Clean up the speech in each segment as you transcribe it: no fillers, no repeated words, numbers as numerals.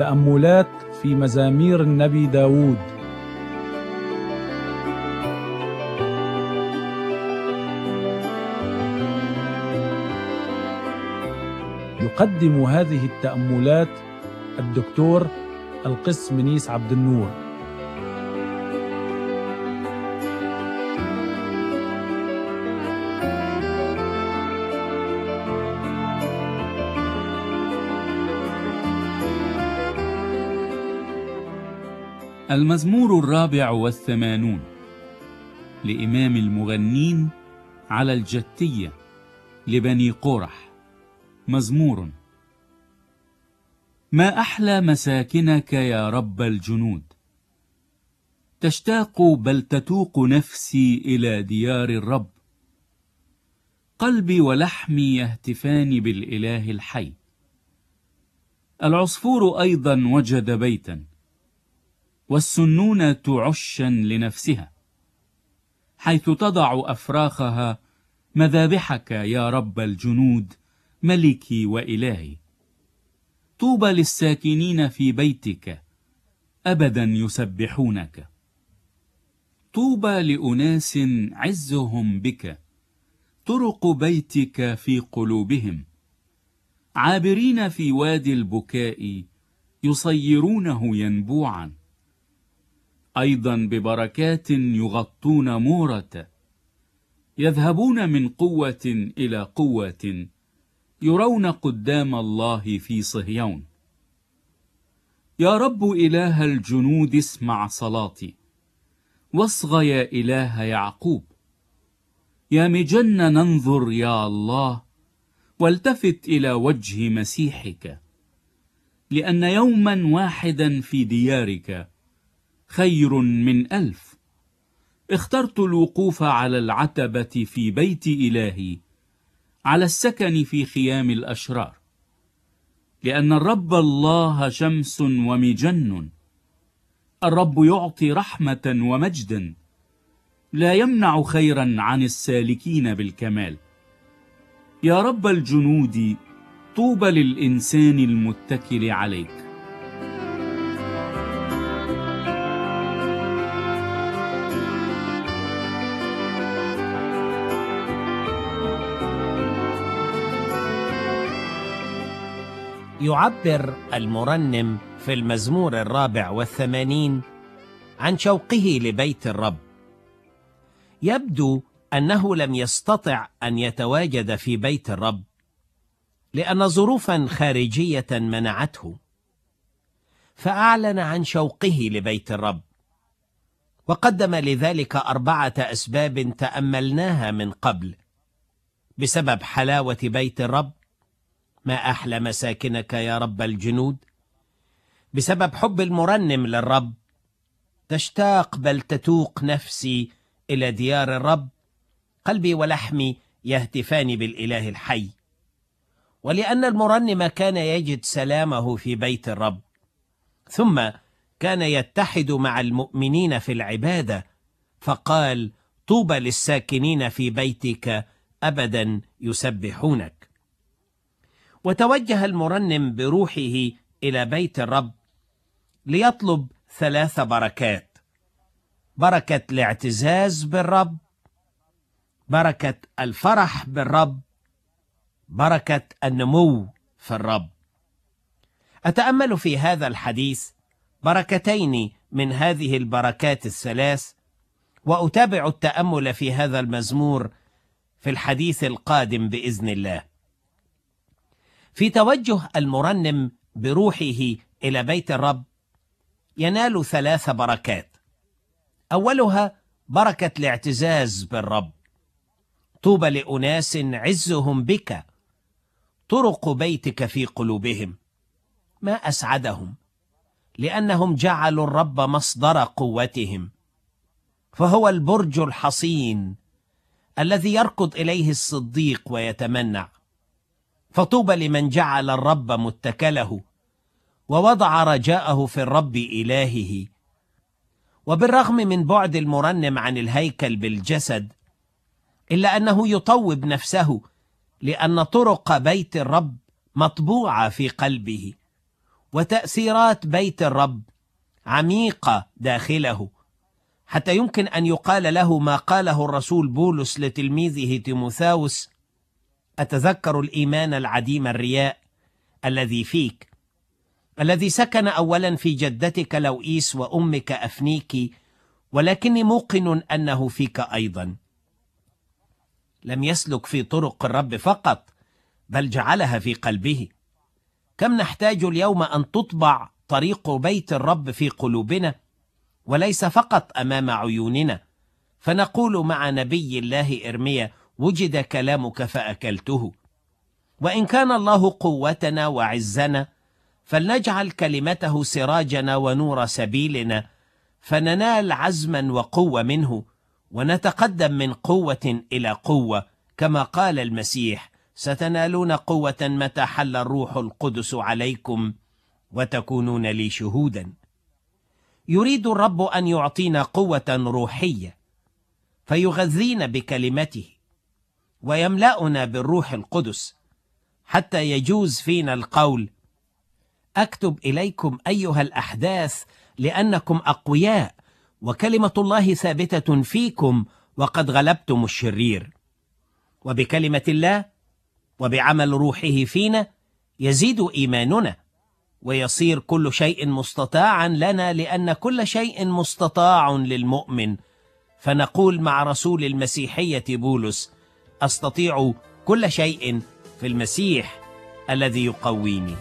تأملات في مزامير النبي داود. يقدم هذه التأملات الدكتور القس منيس عبد النور. المزمور 84 لإمام المغنين على الجتية لبني قورح. مزمور: ما أحلى مساكنك يا رب الجنود، تشتاق بل تتوق نفسي إلى ديار الرب. قلبي ولحمي يهتفان بالإله الحي. العصفور أيضا وجد بيتا، والسنونة عشا لنفسها، حيث تضع أفراخها مذابحك يا رب الجنود ملكي وإلهي. طوبى للساكنين في بيتك، أبدا يسبحونك. طوبى لأناس عزهم بك، طرق بيتك في قلوبهم. عابرين في وادي البكاء، يصيرونه ينبوعا. أيضا ببركات يغطون مورة، يذهبون من قوة إلى قوة، يرون قدام الله في صهيون. يا رب إله الجنود، اسمع صلاتي، واصغ يا إله يعقوب. يا مجن ننظر يا الله، والتفت إلى وجه مسيحك. لأن يوما واحدا في ديارك خير من 1000. اخترت الوقوف على العتبة في بيت إلهي، على السكن في خيام الأشرار. لأن الرب الله شمس ومجن، الرب يعطي رحمة ومجدا، لا يمنع خيرا عن السالكين بالكمال. يا رب الجنود، طوبى للإنسان المتكل عليك. يعبر المرنم في المزمور 84 عن شوقه لبيت الرب. يبدو أنه لم يستطع أن يتواجد في بيت الرب لأن ظروفا خارجية منعته، فأعلن عن شوقه لبيت الرب، وقدم لذلك 4 أسباب تأملناها من قبل. بسبب حلاوة بيت الرب، ما أحلى مساكنك يا رب الجنود. بسبب حب المرنم للرب، تشتاق بل تتوق نفسي إلى ديار الرب. قلبي ولحمي يهتفان بالإله الحي. ولأن المرنم كان يجد سلامه في بيت الرب، ثم كان يتحد مع المؤمنين في العبادة، فقال: طوبى للساكنين في بيتك، أبدا يسبحونك. وتوجه المرنم بروحه إلى بيت الرب ليطلب 3 بركات: بركة الاعتزاز بالرب، بركة الفرح بالرب، بركة النمو في الرب. أتأمل في هذا الحديث بركتين من هذه البركات ال3، وأتابع التأمل في هذا المزمور في الحديث القادم بإذن الله. في توجه المرنم بروحه إلى بيت الرب ينال 3 بركات. أولها بركة الاعتزاز بالرب. طوبى لأناس عزهم بك، طرق بيتك في قلوبهم. ما أسعدهم، لأنهم جعلوا الرب مصدر قوتهم، فهو البرج الحصين الذي يركض إليه الصديق ويتمنع. فطوبى لمن جعل الرب متكله، ووضع رجاءه في الرب إلهه. وبالرغم من بعد المرنم عن الهيكل بالجسد، إلا أنه يطوب نفسه، لأن طرق بيت الرب مطبوعة في قلبه، وتأثيرات بيت الرب عميقة داخله، حتى يمكن أن يقال له ما قاله الرسول بولس لتلميذه تيموثاوس: أتذكر الإيمان العديم الرياء الذي فيك، الذي سكن أولا في جدتك لوئيس وأمك أفنيكي، ولكني موقن أنه فيك أيضا. لم يسلك في طرق الرب فقط، بل جعلها في قلبه. كم نحتاج اليوم أن تطبع طريق بيت الرب في قلوبنا، وليس فقط أمام عيوننا، فنقول مع نبي الله إرميا: وجد كلامك فأكلته. وإن كان الله قوتنا وعزنا، فلنجعل كلمته سراجنا ونور سبيلنا، فننال عزما وقوة منه، ونتقدم من قوة إلى قوة، كما قال المسيح: ستنالون قوة متى حل الروح القدس عليكم، وتكونون لي شهودا. يريد الرب أن يعطينا قوة روحية، فيغذينا بكلمته، ويملأنا بالروح القدس، حتى يجوز فينا القول: أكتب إليكم أيها الأحداث لأنكم أقوياء، وكلمة الله ثابتة فيكم، وقد غلبتم الشرير. وبكلمة الله وبعمل روحه فينا يزيد إيماننا، ويصير كل شيء مستطاعا لنا، لأن كل شيء مستطاع للمؤمن. فنقول مع رسول المسيحية بولس: أستطيع كل شيء في المسيح الذي يقويني.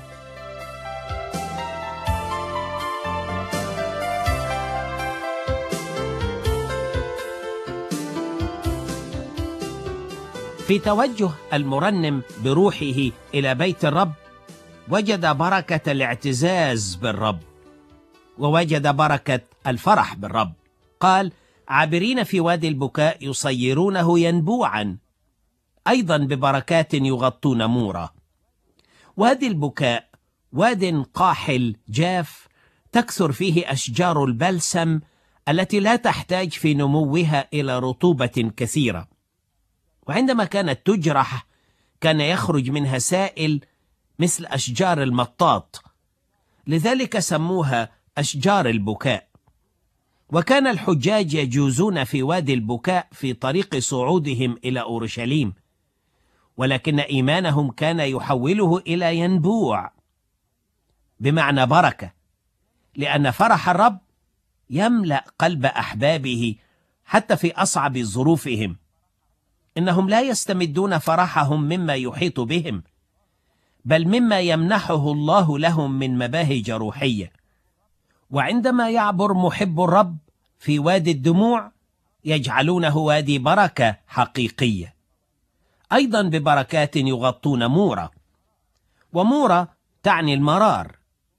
في توجه المرنم بروحه إلى بيت الرب، وجد بركة الاعتزاز بالرب، ووجد بركة الفرح بالرب. قال: عابرين في وادي البكاء يصيرونه ينبوعا، أيضا ببركات يغطون مورا. وادي البكاء واد قاحل جاف، تكثر فيه أشجار البلسم التي لا تحتاج في نموها إلى رطوبة كثيرة، وعندما كانت تجرح كان يخرج منها سائل مثل أشجار المطاط، لذلك سموها أشجار البكاء. وكان الحجاج يجوزون في وادي البكاء في طريق صعودهم إلى أورشليم، ولكن إيمانهم كان يحوله إلى ينبوع، بمعنى بركة، لأن فرح الرب يملأ قلب أحبابه حتى في أصعب ظروفهم. إنهم لا يستمدون فرحهم مما يحيط بهم، بل مما يمنحه الله لهم من مباهج روحية. وعندما يعبر محب الرب في وادي الدموع، يجعلونه وادي بركة حقيقية، أيضا ببركات يغطون مورا. ومورا تعني المرار،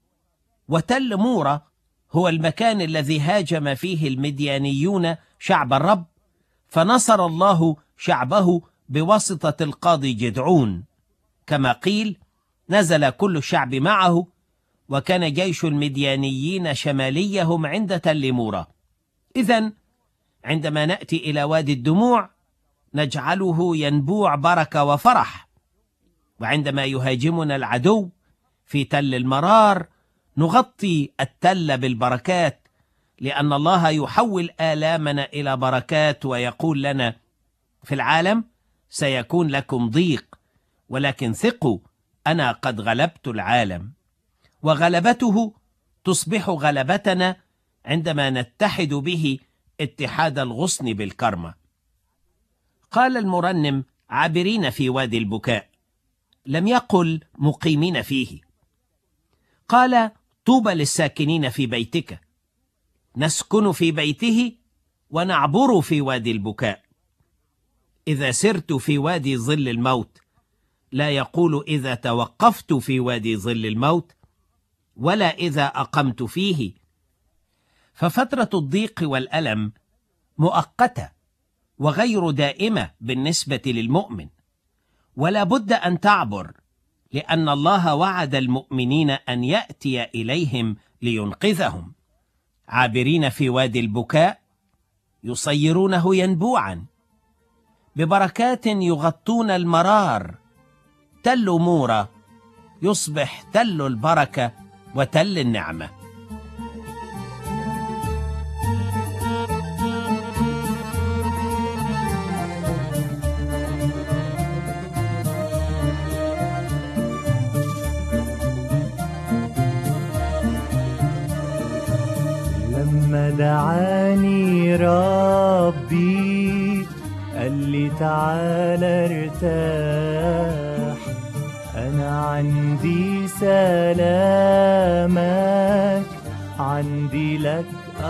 وتل مورا هو المكان الذي هاجم فيه المديانيون شعب الرب، فنصر الله شعبه بواسطة القاضي جدعون، كما قيل: نزل كل الشعب معه، وكان جيش المديانيين شماليهم عند تل مورا. إذن عندما نأتي إلى وادي الدموع نجعله ينبوع بركة وفرح، وعندما يهاجمنا العدو في تل المرار نغطي التل بالبركات، لأن الله يحول آلامنا إلى بركات، ويقول لنا: في العالم سيكون لكم ضيق، ولكن ثقوا، أنا قد غلبت العالم. وغلبته تصبح غلبتنا عندما نتحد به اتحاد الغصن بالكرمة. قال المرنم: عابرين في وادي البكاء، لم يقل مقيمين فيه. قال: طوبى للساكنين في بيتك، نسكن في بيته ونعبر في وادي البكاء. إذا سرت في وادي ظل الموت، لا يقول إذا توقفت في وادي ظل الموت، ولا إذا أقمت فيه. ففترة الضيق والألم مؤقتة وغير دائمة بالنسبة للمؤمن، ولا بد أن تعبر، لأن الله وعد المؤمنين أن يأتي إليهم لينقذهم. عابرين في وادي البكاء يصيرونه ينبوعا، ببركات يغطون المرار. تل مورا يصبح تل البركة وتل النعمة. لما دعاني ربي قال لي تعالى ارتاح، أنا عندي سلامك، عندي لك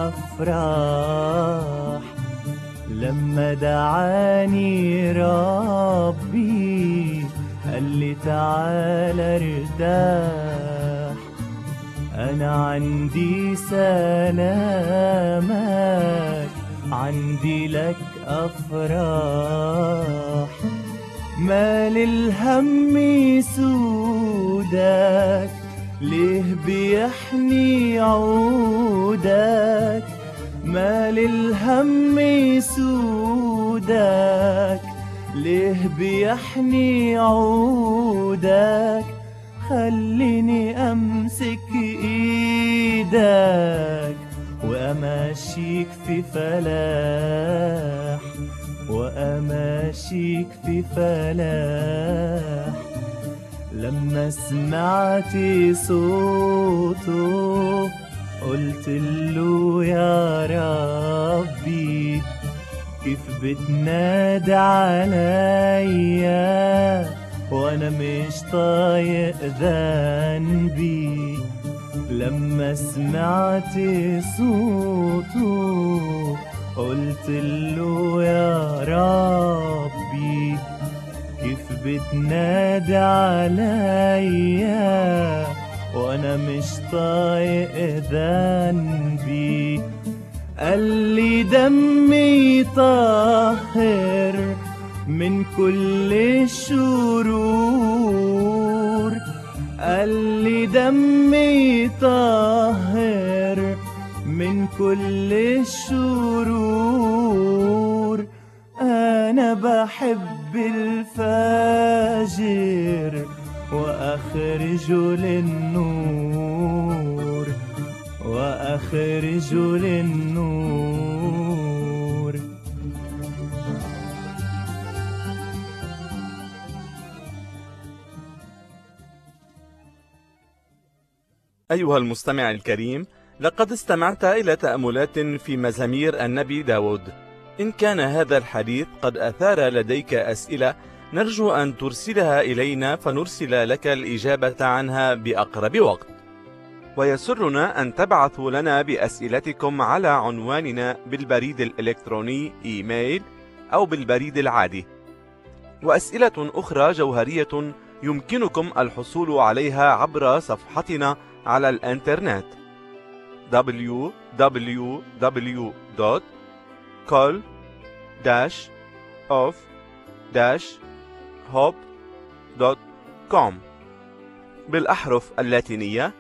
أفراح. لما دعاني ربي قال لي تعالى ارتاح، أنا عندي سلامك، عندي لك أفراح. ما للهم يسودك، ليه بيحني عودك؟ ما للهم يسودك، ليه بيحني عودك؟ خليني أمسك إيدك وأماشيك في فلاح، وأماشيك في فلاح. لما سمعت صوته قلت له يا ربي، كيف بتنادي عليا وانا مش طايق ذنبي؟ لما سمعت صوته قلت له يا ربي، كيف بتنادي عليا وانا مش طايق ذنبي؟ قال لي دمي طاهر من كل الشرور، قال لي دمي طاهر من كل الشرور. أنا بحب الفاجر وأخرجه للنور، وأخرجه للنور. أيها المستمع الكريم، لقد استمعت إلى تأملات في مزامير النبي داود. إن كان هذا الحديث قد أثار لديك أسئلة، نرجو أن ترسلها إلينا فنرسل لك الإجابة عنها بأقرب وقت. ويسرنا أن تبعثوا لنا بأسئلتكم على عنواننا بالبريد الإلكتروني إيميل أو بالبريد العادي. وأسئلة أخرى جوهرية يمكنكم الحصول عليها عبر صفحتنا على الإنترنت www.call-of-hope.com بالأحرف اللاتينية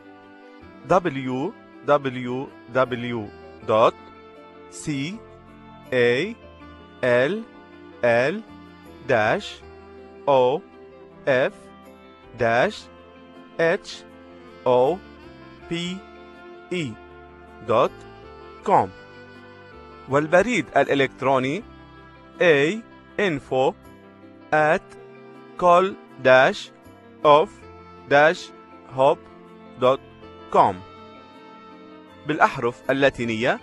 www.call-of-hope.com والبريد الإلكتروني info@call-of-hope.com بالأحرف اللاتينية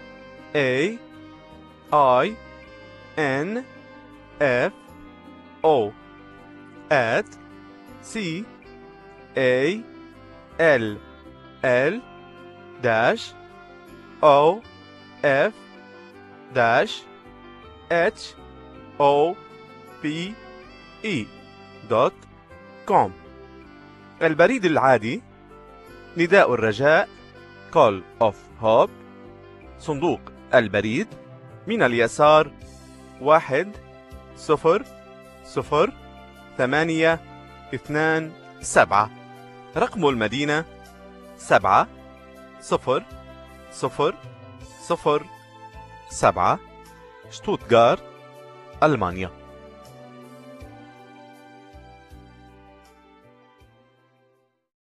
info@call-of-hope.com البريد العادي نداء الرجاء Call of Hope، صندوق البريد من اليسار 10027، رقم المدينة 70007، شتوتغارت، ألمانيا.